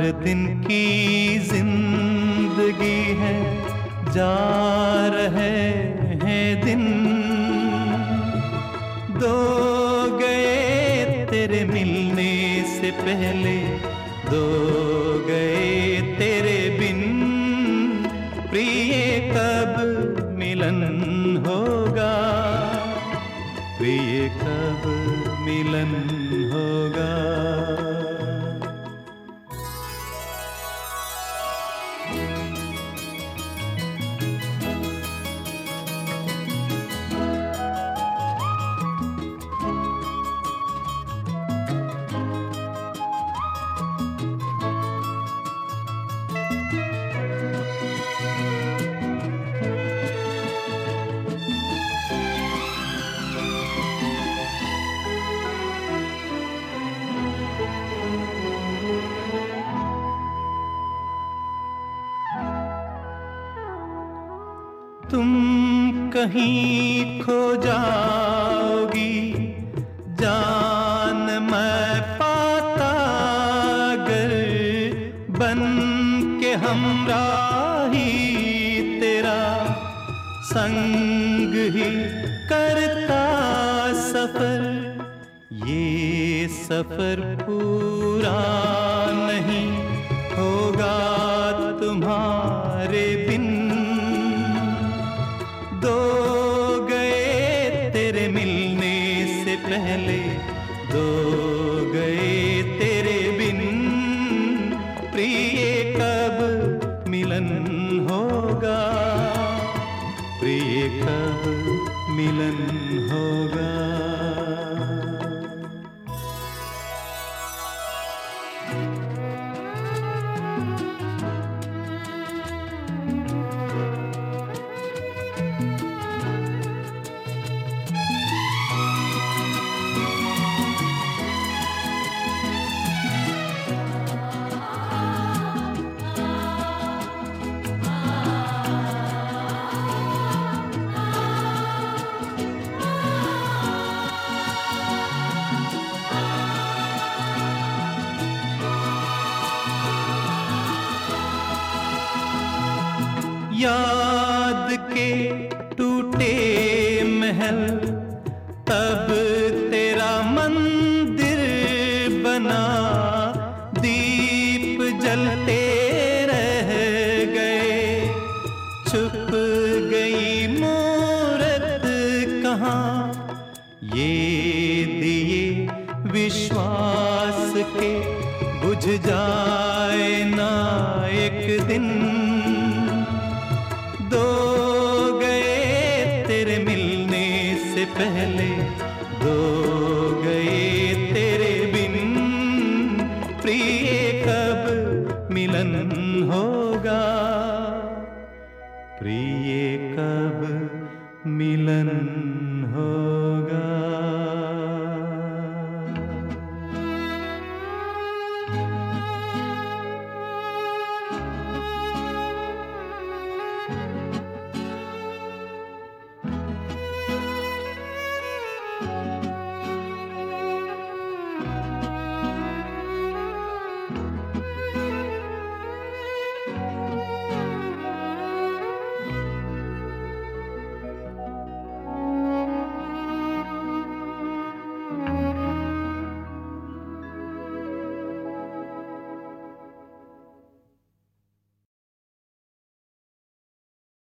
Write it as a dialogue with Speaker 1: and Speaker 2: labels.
Speaker 1: दिन की जिंदगी है, जा रहे हैं दिन। दो गए तेरे मिलने से पहले, दो गए तेरे बिन। प्रिय कब मिलन होगा, प्रिय कब मिलन होगा। तुम कहीं खो जाओगी, जान मैं पाता अगर, बन के हमराही तेरा संग ही करता सफर। ये सफर पूरा नहीं होगा तुम्हारे बिन। दो गए तेरे मिलने से पहले, दो गए तेरे बिन। प्रिय कब मिलन होगा, प्रिय कब मिलन होगा। याद के टूटे महल, तब तेरा मंदिर बना। दीप जलते रह गए, छुप गई मूरत कहाँ। ये दिए विश्वास के बुझ जाए ना एक दिन। दो गए तेरे मिलने से पहले, दो गए तेरे बिन। प्रिय कब मिलन होगा, प्रिय कब मिलन